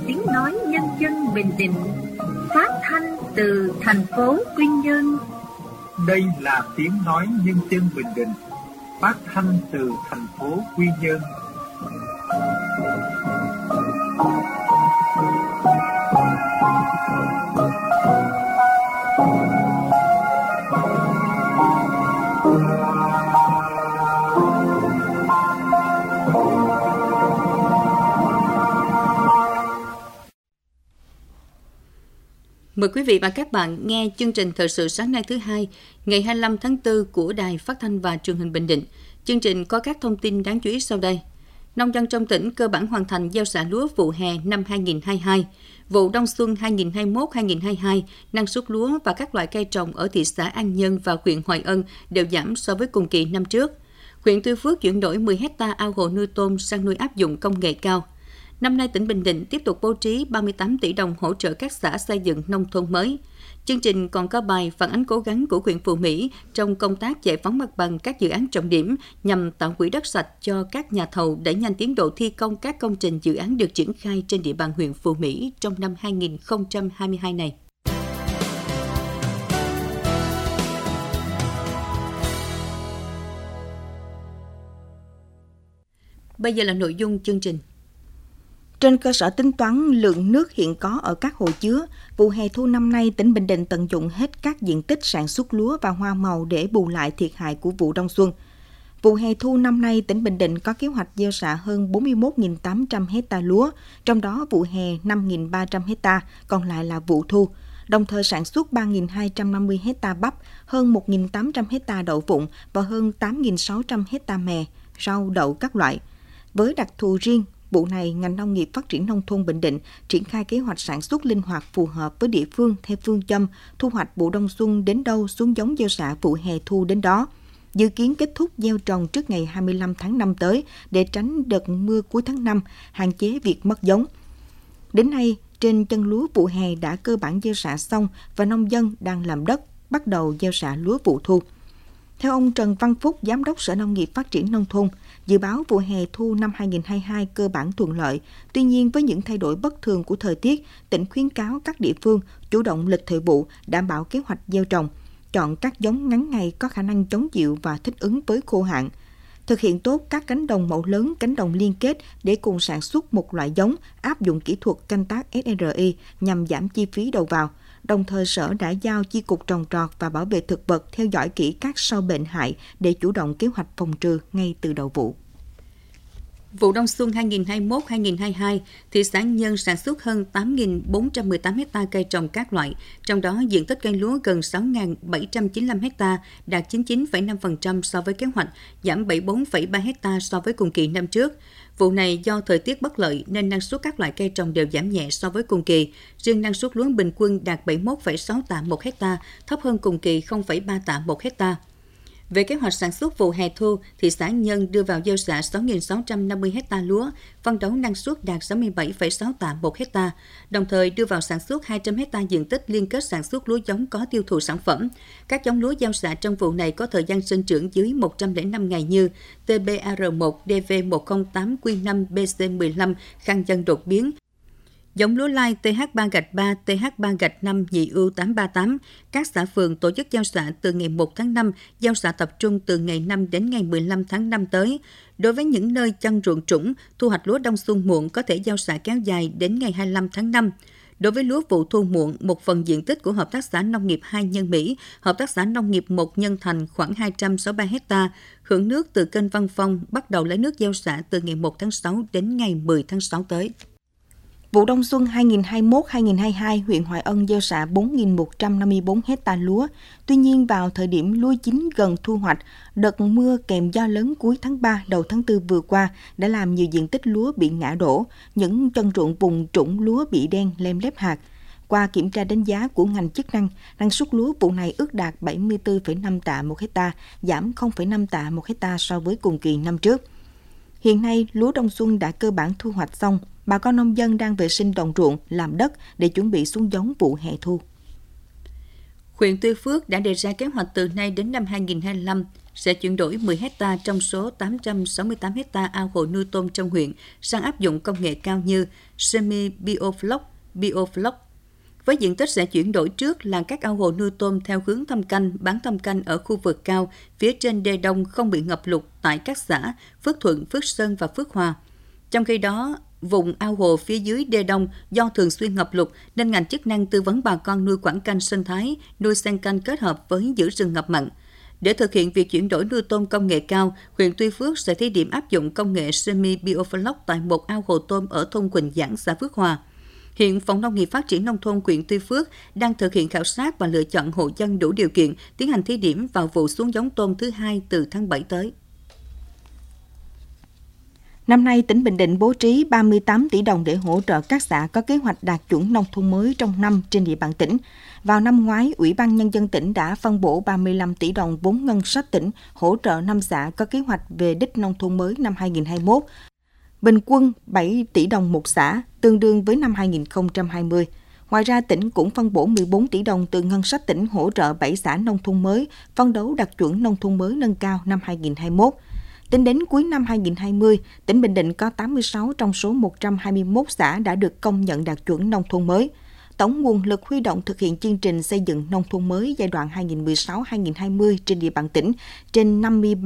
tiếng nói nhân dân Bình Định, phát thanh từ thành phố Quy Nhơn. Đây là tiếng nói nhân dân Bình Định, phát thanh từ thành phố Quy Nhơn. Mời quý vị và các bạn nghe chương trình thời sự sáng nay thứ Hai, ngày 25 tháng 4 của Đài Phát thanh và Truyền hình Bình Định. Chương trình có các thông tin đáng chú ý sau đây. Nông dân trong tỉnh cơ bản hoàn thành gieo xạ lúa vụ hè năm 2022. Vụ đông xuân 2021-2022, năng suất lúa và các loại cây trồng ở thị xã An Nhơn và huyện Hoài Ân đều giảm so với cùng kỳ năm trước. Huyện Tuy Phước chuyển đổi 10 hectare ao hồ nuôi tôm sang nuôi áp dụng công nghệ cao. Năm nay, tỉnh Bình Định tiếp tục bố trí 38 tỷ đồng hỗ trợ các xã xây dựng nông thôn mới. Chương trình còn có bài phản ánh cố gắng của huyện Phú Mỹ trong công tác giải phóng mặt bằng các dự án trọng điểm nhằm tạo quỹ đất sạch cho các nhà thầu đẩy nhanh tiến độ thi công các công trình dự án được triển khai trên địa bàn huyện Phú Mỹ trong năm 2022 này. Bây giờ là nội dung chương trình. Trên cơ sở tính toán lượng nước hiện có ở các hồ chứa, vụ hè thu năm nay, tỉnh Bình Định tận dụng hết các diện tích sản xuất lúa và hoa màu để bù lại thiệt hại của vụ đông xuân. Vụ hè thu năm nay, tỉnh Bình Định có kế hoạch gieo xạ hơn 41.800 hecta lúa, trong đó vụ hè 5.300 hecta, còn lại là vụ thu. Đồng thời sản xuất 3.250 hecta bắp, hơn 1.800 hecta đậu phụng và hơn 8.600 hecta mè, rau đậu các loại. Với đặc thù riêng, vụ này, ngành nông nghiệp phát triển nông thôn Bình Định triển khai kế hoạch sản xuất linh hoạt phù hợp với địa phương theo phương châm thu hoạch vụ đông xuân đến đâu xuống giống gieo xạ vụ hè thu đến đó. Dự kiến kết thúc gieo trồng trước ngày 25 tháng 5 tới để tránh đợt mưa cuối tháng 5, hạn chế việc mất giống. Đến nay, trên chân lúa vụ hè đã cơ bản gieo xạ xong và nông dân đang làm đất, bắt đầu gieo xạ lúa vụ thu. Theo ông Trần Văn Phúc, Giám đốc Sở Nông nghiệp Phát triển Nông thôn, dự báo vụ hè thu năm 2022 cơ bản thuận lợi. Tuy nhiên, với những thay đổi bất thường của thời tiết, tỉnh khuyến cáo các địa phương chủ động lịch thời vụ, đảm bảo kế hoạch gieo trồng, chọn các giống ngắn ngày có khả năng chống chịu và thích ứng với khô hạn. Thực hiện tốt các cánh đồng mẫu lớn, cánh đồng liên kết để cùng sản xuất một loại giống, áp dụng kỹ thuật canh tác SRI nhằm giảm chi phí đầu vào. Đồng thời, Sở đã giao Chi cục Trồng trọt và Bảo vệ thực vật theo dõi kỹ các sâu bệnh hại để chủ động kế hoạch phòng trừ ngay từ đầu vụ. Vụ đông xuân 2021-2022, thị xã An Nhơn sản xuất hơn 8.418 ha cây trồng các loại, trong đó diện tích cây lúa gần 6.795 ha, đạt 99,5% so với kế hoạch, giảm 74,3 ha so với cùng kỳ năm trước. Vụ này do thời tiết bất lợi nên năng suất các loại cây trồng đều giảm nhẹ so với cùng kỳ. Riêng năng suất lúa bình quân đạt 71,6 tạ một ha, thấp hơn cùng kỳ 0,3 tạ một ha. Về kế hoạch sản xuất vụ hè thu, thị xã An Nhơn đưa vào gieo xạ 6.650 ha lúa, phấn đấu năng suất đạt 67,6 tạ một ha, đồng thời đưa vào sản xuất 200 ha diện tích liên kết sản xuất lúa giống có tiêu thụ sản phẩm. Các giống lúa gieo xạ trong vụ này có thời gian sinh trưởng dưới 105 ngày như TBR1, DV108, Q5, BC15, khang dân đột biến. Giống lúa lai TH3-3, TH3-5 nhị ưu 838, các xã phường tổ chức gieo xạ từ ngày 1 tháng 5, gieo xạ tập trung từ ngày 5 đến ngày 15 tháng 5 tới. Đối với những nơi chân ruộng trũng, thu hoạch lúa đông xuân muộn có thể gieo xạ kéo dài đến ngày 25 tháng 5. Đối với lúa vụ thu muộn, một phần diện tích của Hợp tác xã Nông nghiệp 2 Nhân Mỹ, Hợp tác xã Nông nghiệp 1 Nhân Thành khoảng 263 ha, hưởng nước từ kênh Văn Phong, bắt đầu lấy nước gieo xạ từ ngày 1 tháng 6 đến ngày 10 tháng 6 tới. Vụ đông xuân 2021-2022, huyện Hoài Ân gieo xạ 4.154 hecta lúa. Tuy nhiên, vào thời điểm lúa chín gần thu hoạch, đợt mưa kèm gió lớn cuối tháng 3, đầu tháng 4 vừa qua đã làm nhiều diện tích lúa bị ngã đổ, những chân ruộng vùng trũng lúa bị đen lem lép hạt. Qua kiểm tra đánh giá của ngành chức năng, năng suất lúa vụ này ước đạt 74,5 tạ một hecta, giảm 0,5 tạ một hecta so với cùng kỳ năm trước. Hiện nay, lúa đông xuân đã cơ bản thu hoạch xong. Bà con nông dân đang vệ sinh đồng ruộng, làm đất để chuẩn bị xuống giống vụ hè thu. Huyện Tuy Phước đã đề ra kế hoạch từ nay đến năm 2025 sẽ chuyển đổi 10 hectare trong số 868 hectare ao hồ nuôi tôm trong huyện sang áp dụng công nghệ cao như semi-biofloc, biofloc. Với diện tích sẽ chuyển đổi trước là các ao hồ nuôi tôm theo hướng thâm canh, bán thâm canh ở khu vực cao, phía trên đê đông không bị ngập lụt tại các xã Phước Thuận, Phước Sơn và Phước Hòa. Trong khi đó, vùng ao hồ phía dưới đê đông do thường xuyên ngập lụt nên ngành chức năng tư vấn bà con nuôi quảng canh sinh thái, nuôi xen canh kết hợp với giữ rừng ngập mặn. Để thực hiện việc chuyển đổi nuôi tôm công nghệ cao, huyện Tuy Phước sẽ thí điểm áp dụng công nghệ semi-biofloc tại một ao hồ tôm ở thôn Quỳnh Giảng, xã Phước Hòa. Hiện Phòng Nông nghiệp Phát triển Nông thôn huyện Tuy Phước đang thực hiện khảo sát và lựa chọn hộ dân đủ điều kiện tiến hành thí điểm vào vụ xuống giống tôm thứ 2 từ tháng 7 tới. Năm nay, tỉnh Bình Định bố trí 38 tỷ đồng để hỗ trợ các xã có kế hoạch đạt chuẩn nông thôn mới trong năm trên địa bàn tỉnh. Vào năm ngoái, Ủy ban Nhân dân tỉnh đã phân bổ 35 tỷ đồng vốn ngân sách tỉnh hỗ trợ 5 xã có kế hoạch về đích nông thôn mới năm 2021. Bình quân 7 tỷ đồng một xã, tương đương với năm 2020. Ngoài ra, tỉnh cũng phân bổ 14 tỷ đồng từ ngân sách tỉnh hỗ trợ 7 xã nông thôn mới, phấn đấu đạt chuẩn nông thôn mới nâng cao năm 2021. Tính đến cuối năm 2020, tỉnh Bình Định có 86 trong số 121 xã đã được công nhận đạt chuẩn nông thôn mới. Tổng nguồn lực huy động thực hiện chương trình xây dựng nông thôn mới giai đoạn 2016-2020 trên địa bàn tỉnh trên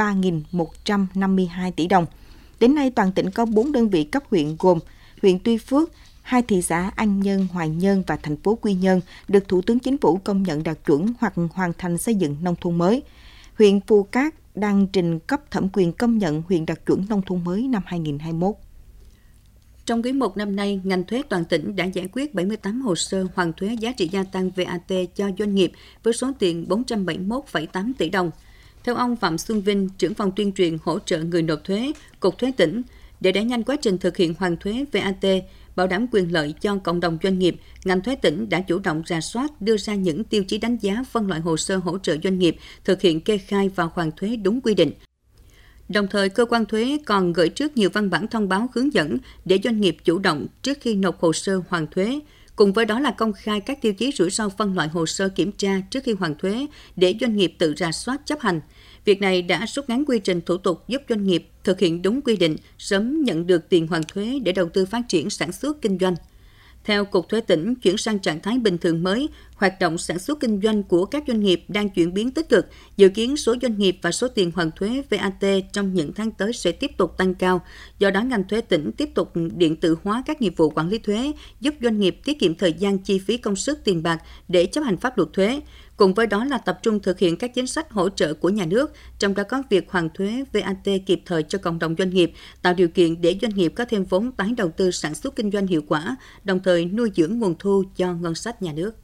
53.152 tỷ đồng. Đến nay, toàn tỉnh có 4 đơn vị cấp huyện gồm huyện Tuy Phước, 2 thị xã An Nhơn, Hoài Nhơn và thành phố Quy Nhơn được Thủ tướng Chính phủ công nhận đạt chuẩn hoặc hoàn thành xây dựng nông thôn mới. Huyện Phù Cát đang trình cấp thẩm quyền công nhận huyện đạt chuẩn nông thôn mới năm 2021. Trong quý 1 năm nay, ngành thuế toàn tỉnh đã giải quyết 78 hồ sơ hoàn thuế giá trị gia tăng VAT cho doanh nghiệp với số tiền 471,8 tỷ đồng. Theo ông Phạm Xuân Vinh, trưởng phòng tuyên truyền hỗ trợ người nộp thuế, Cục Thuế tỉnh, để đẩy nhanh quá trình thực hiện hoàn thuế VAT, bảo đảm quyền lợi cho cộng đồng doanh nghiệp, ngành thuế tỉnh đã chủ động rà soát, đưa ra những tiêu chí đánh giá phân loại hồ sơ hỗ trợ doanh nghiệp, thực hiện kê khai và hoàn thuế đúng quy định. Đồng thời, cơ quan thuế còn gửi trước nhiều văn bản thông báo hướng dẫn để doanh nghiệp chủ động trước khi nộp hồ sơ hoàn thuế. Cùng với đó là công khai các tiêu chí rủi ro phân loại hồ sơ kiểm tra trước khi hoàn thuế để doanh nghiệp tự rà soát chấp hành. Việc này đã rút ngắn quy trình thủ tục giúp doanh nghiệp thực hiện đúng quy định, sớm nhận được tiền hoàn thuế để đầu tư phát triển sản xuất kinh doanh. Theo Cục Thuế tỉnh, chuyển sang trạng thái bình thường mới, hoạt động sản xuất kinh doanh của các doanh nghiệp đang chuyển biến tích cực. Dự kiến số doanh nghiệp và số tiền hoàn thuế VAT trong những tháng tới sẽ tiếp tục tăng cao. Do đó, ngành thuế tỉnh tiếp tục điện tử hóa các nghiệp vụ quản lý thuế, giúp doanh nghiệp tiết kiệm thời gian, chi phí, công sức, tiền bạc để chấp hành pháp luật thuế. Cùng với đó là tập trung thực hiện các chính sách hỗ trợ của nhà nước, trong đó có việc hoàn thuế VAT kịp thời cho cộng đồng doanh nghiệp, tạo điều kiện để doanh nghiệp có thêm vốn tái đầu tư sản xuất kinh doanh hiệu quả, đồng thời nuôi dưỡng nguồn thu cho ngân sách nhà nước.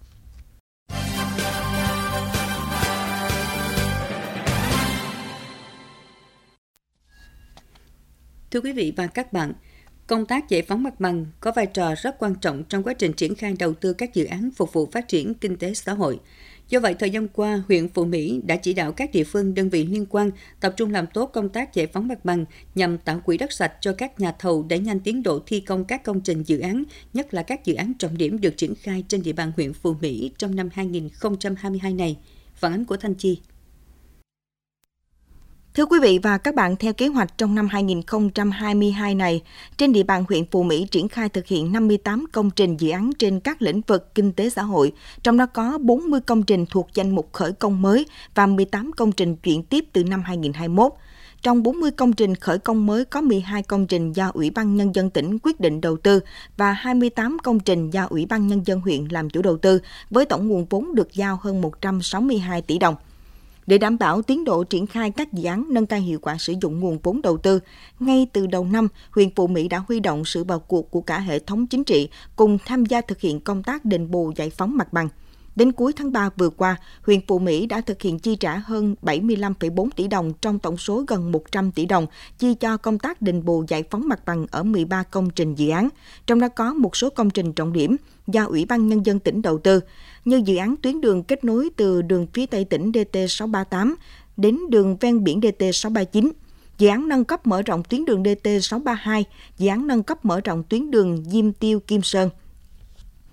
Thưa quý vị và các bạn, công tác giải phóng mặt bằng có vai trò rất quan trọng trong quá trình triển khai đầu tư các dự án phục vụ phát triển kinh tế xã hội. Do vậy, thời gian qua, huyện Phú Mỹ đã chỉ đạo các địa phương, đơn vị liên quan tập trung làm tốt công tác giải phóng mặt bằng nhằm tạo quỹ đất sạch cho các nhà thầu đẩy nhanh tiến độ thi công các công trình dự án, nhất là các dự án trọng điểm được triển khai trên địa bàn huyện Phú Mỹ trong năm 2022 này. Phản ánh của Thanh Chi. Thưa quý vị và các bạn, theo kế hoạch trong năm 2022 này, trên địa bàn huyện Phú Mỹ triển khai thực hiện 58 công trình dự án trên các lĩnh vực kinh tế xã hội, trong đó có 40 công trình thuộc danh mục khởi công mới và 18 công trình chuyển tiếp từ năm 2021. Trong 40 công trình khởi công mới có 12 công trình do Ủy ban Nhân dân tỉnh quyết định đầu tư và 28 công trình do Ủy ban Nhân dân huyện làm chủ đầu tư, với tổng nguồn vốn được giao hơn 162 tỷ đồng. Để đảm bảo tiến độ triển khai các dự án, nâng cao hiệu quả sử dụng nguồn vốn đầu tư, ngay từ đầu năm, huyện Phú Mỹ đã huy động sự vào cuộc của cả hệ thống chính trị cùng tham gia thực hiện công tác đền bù giải phóng mặt bằng. Đến cuối tháng 3 vừa qua, huyện Phú Mỹ đã thực hiện chi trả hơn 75,4 tỷ đồng trong tổng số gần 100 tỷ đồng chi cho công tác đền bù giải phóng mặt bằng ở 13 công trình dự án, trong đó có một số công trình trọng điểm do Ủy ban Nhân dân tỉnh đầu tư, như dự án tuyến đường kết nối từ đường phía Tây tỉnh DT638 đến đường ven biển DT639, dự án nâng cấp mở rộng tuyến đường DT632, dự án nâng cấp mở rộng tuyến đường Diêm Tiêu - Kim Sơn.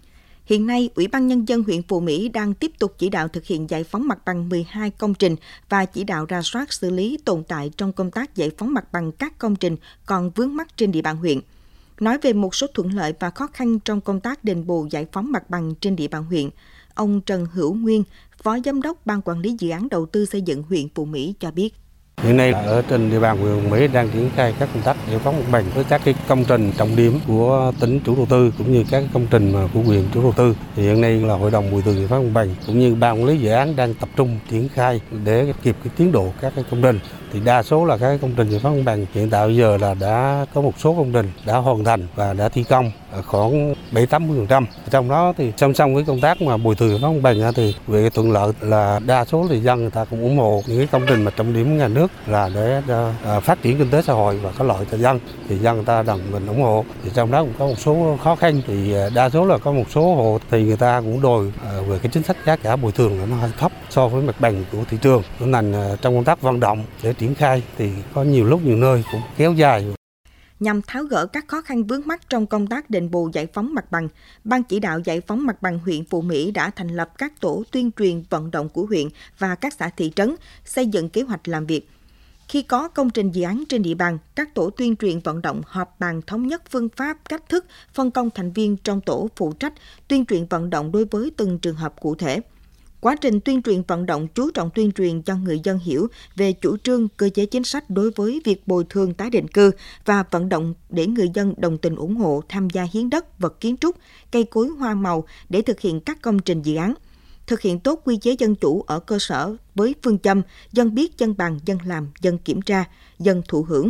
Hiện nay, Ủy ban Nhân dân huyện Phù Mỹ đang tiếp tục chỉ đạo thực hiện giải phóng mặt bằng 12 công trình và chỉ đạo rà soát xử lý tồn tại trong công tác giải phóng mặt bằng các công trình còn vướng mắc trên địa bàn huyện. Nói về một số thuận lợi và khó khăn trong công tác đền bù giải phóng mặt bằng trên địa bàn huyện, ông Trần Hữu Nguyên, Phó Giám đốc Ban Quản lý Dự án Đầu tư xây dựng huyện Phù Mỹ cho biết. Hiện nay ở trên địa bàn huyện Mỹ đang triển khai các công tác giải phóng mặt bằng với các công trình trọng điểm của tỉnh chủ đầu tư cũng như các công trình của huyện chủ đầu tư. Thì hiện nay là Hội đồng bồi thường giải phóng mặt bằng cũng như Ban Quản lý Dự án đang tập trung triển khai để kịp tiến độ các công trình. Thì đa số là các công trình giải phóng mặt bằng hiện tại bây giờ là đã có một số công trình đã hoàn thành và đã thi công khoảng 70-80%. Trong đó thì song song với công tác mà bồi thường giải phóng mặt bằng thì về thuận lợi là đa số người dân người ta cũng ủng hộ những cái công trình mà trọng điểm của nhà nước là để phát triển kinh tế xã hội và có lợi cho dân, thì dân người ta đồng tình ủng hộ. Thì trong đó cũng có một số khó khăn, thì đa số là có một số hộ thì người ta cũng đòi về cái chính sách giá cả bồi thường nó hơi thấp so với mặt bằng của thị trường, nên trong công tác vận động để triển khai thì có nhiều lúc nhiều nơi cũng kéo dài. Nhằm tháo gỡ các khó khăn vướng mắc trong công tác đền bù giải phóng mặt bằng, Ban chỉ đạo giải phóng mặt bằng huyện Phù Mỹ đã thành lập các tổ tuyên truyền vận động của huyện và các xã thị trấn, xây dựng kế hoạch làm việc. Khi có công trình dự án trên địa bàn, các tổ tuyên truyền vận động họp bàn thống nhất phương pháp, cách thức, phân công thành viên trong tổ phụ trách tuyên truyền vận động đối với từng trường hợp cụ thể. Quá trình tuyên truyền vận động chú trọng tuyên truyền cho người dân hiểu về chủ trương, cơ chế chính sách đối với việc bồi thường tái định cư và vận động để người dân đồng tình ủng hộ tham gia hiến đất, vật kiến trúc, cây cối hoa màu để thực hiện các công trình dự án. Thực hiện tốt quy chế dân chủ ở cơ sở với phương châm dân biết, dân bàn, dân làm, dân kiểm tra, dân thụ hưởng.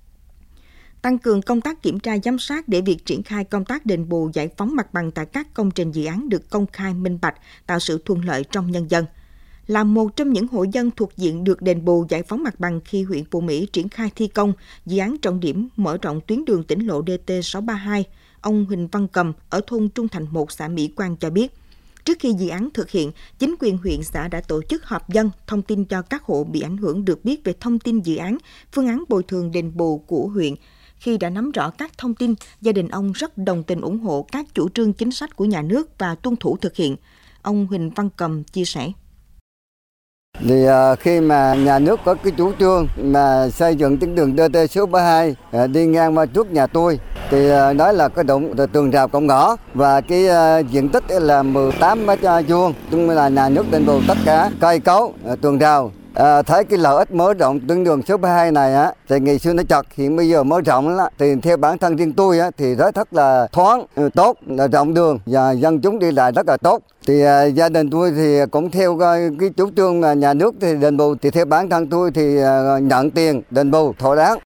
Tăng cường công tác kiểm tra giám sát để việc triển khai công tác đền bù giải phóng mặt bằng tại các công trình dự án được công khai minh bạch, tạo sự thuận lợi trong nhân dân. Là một trong những hộ dân thuộc diện được đền bù giải phóng mặt bằng khi huyện Phù Mỹ triển khai thi công dự án trọng điểm mở rộng tuyến đường tỉnh lộ DT632, ông Huỳnh Văn Cầm ở thôn Trung Thành 1, xã Mỹ Quang cho biết. Trước khi dự án thực hiện, chính quyền huyện xã đã tổ chức họp dân, thông tin cho các hộ bị ảnh hưởng được biết về thông tin dự án, phương án bồi thường đền bù của huyện. Khi đã nắm rõ các thông tin, gia đình ông rất đồng tình ủng hộ các chủ trương chính sách của nhà nước và tuân thủ thực hiện. Ông Huỳnh Văn Cầm chia sẻ. Thì khi mà nhà nước có cái chủ trương mà xây dựng tuyến đường DT632 đi ngang qua trước nhà tôi, thì đó là cái tường rào cổng ngõ và cái diện tích là 18 mét vuông, tức là nhà nước đền bù tất cả cây cối, tường rào. Thấy cái lợi ích mở rộng tuyến đường số 32 này á, thì ngày xưa nó chật, hiện bây giờ mở rộng lắm. Thì theo bản thân riêng tôi á, thì rất là thoáng, tốt, là rộng đường và dân chúng đi lại rất là tốt. Thì gia đình tôi thì cũng theo cái chủ trương mà nhà nước thì đền bù, thì theo bản thân tôi thì nhận tiền đền bù thỏa đáng.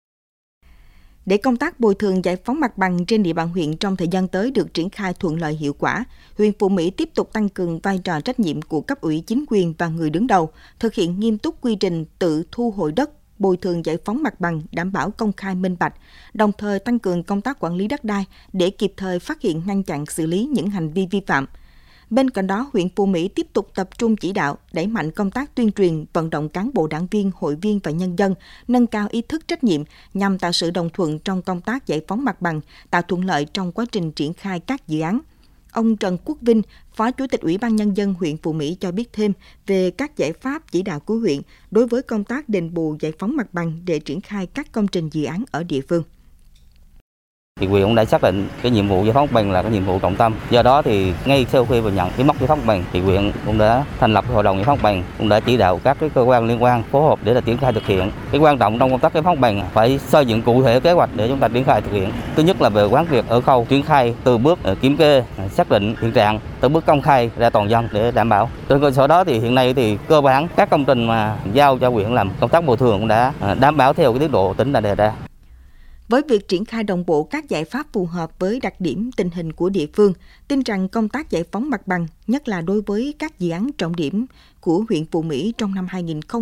Để công tác bồi thường giải phóng mặt bằng trên địa bàn huyện trong thời gian tới được triển khai thuận lợi hiệu quả, huyện Phù Mỹ tiếp tục tăng cường vai trò trách nhiệm của cấp ủy chính quyền và người đứng đầu, thực hiện nghiêm túc quy trình tự thu hồi đất, bồi thường giải phóng mặt bằng, đảm bảo công khai minh bạch, đồng thời tăng cường công tác quản lý đất đai để kịp thời phát hiện, ngăn chặn, xử lý những hành vi vi phạm. Bên cạnh đó, huyện Phù Mỹ tiếp tục tập trung chỉ đạo, đẩy mạnh công tác tuyên truyền, vận động cán bộ đảng viên, hội viên và nhân dân, nâng cao ý thức trách nhiệm nhằm tạo sự đồng thuận trong công tác giải phóng mặt bằng, tạo thuận lợi trong quá trình triển khai các dự án. Ông Trần Quốc Vinh, Phó Chủ tịch Ủy ban Nhân dân huyện Phù Mỹ cho biết thêm về các giải pháp chỉ đạo của huyện đối với công tác đền bù giải phóng mặt bằng để triển khai các công trình dự án ở địa phương. Thì huyện cũng đã xác định cái nhiệm vụ giải phóng mặt bằng là cái nhiệm vụ trọng tâm. Do đó thì ngay sau khi mà nhận cái mốc giải phóng mặt bằng thì huyện cũng đã thành lập hội đồng giải phóng mặt bằng, cũng đã chỉ đạo các cái cơ quan liên quan phối hợp để là triển khai thực hiện. Cái quan trọng trong công tác giải phóng mặt bằng phải xây dựng cụ thể kế hoạch để chúng ta triển khai thực hiện. Thứ nhất là về quán triệt ở khâu triển khai từ bước kiểm kê, xác định hiện trạng, từ bước công khai ra toàn dân để đảm bảo. Trên cơ sở đó thì hiện nay thì cơ bản các công trình mà giao cho huyện làm công tác bồi thường cũng đã đảm bảo theo cái tiến độ tỉnh đã đề ra. Với việc triển khai đồng bộ các giải pháp phù hợp với đặc điểm tình hình của địa phương, tin rằng công tác giải phóng mặt bằng, nhất là đối với các dự án trọng điểm của huyện Phù Mỹ trong năm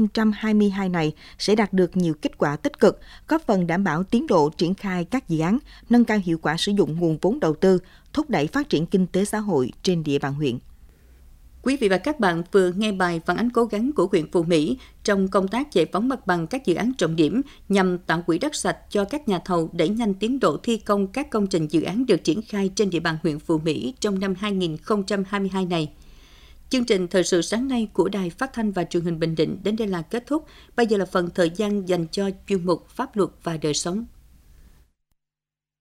2022 này sẽ đạt được nhiều kết quả tích cực, góp phần đảm bảo tiến độ triển khai các dự án, nâng cao hiệu quả sử dụng nguồn vốn đầu tư, thúc đẩy phát triển kinh tế xã hội trên địa bàn huyện. Quý vị và các bạn vừa nghe bài phản ánh cố gắng của huyện Phú Mỹ trong công tác giải phóng mặt bằng các dự án trọng điểm nhằm tạo quỹ đất sạch cho các nhà thầu đẩy nhanh tiến độ thi công các công trình dự án được triển khai trên địa bàn huyện Phú Mỹ trong năm 2022 này. Chương trình Thời sự sáng nay của Đài Phát thanh và Truyền hình Bình Định đến đây là kết thúc. Bây giờ là phần thời gian dành cho chuyên mục Pháp luật và đời sống.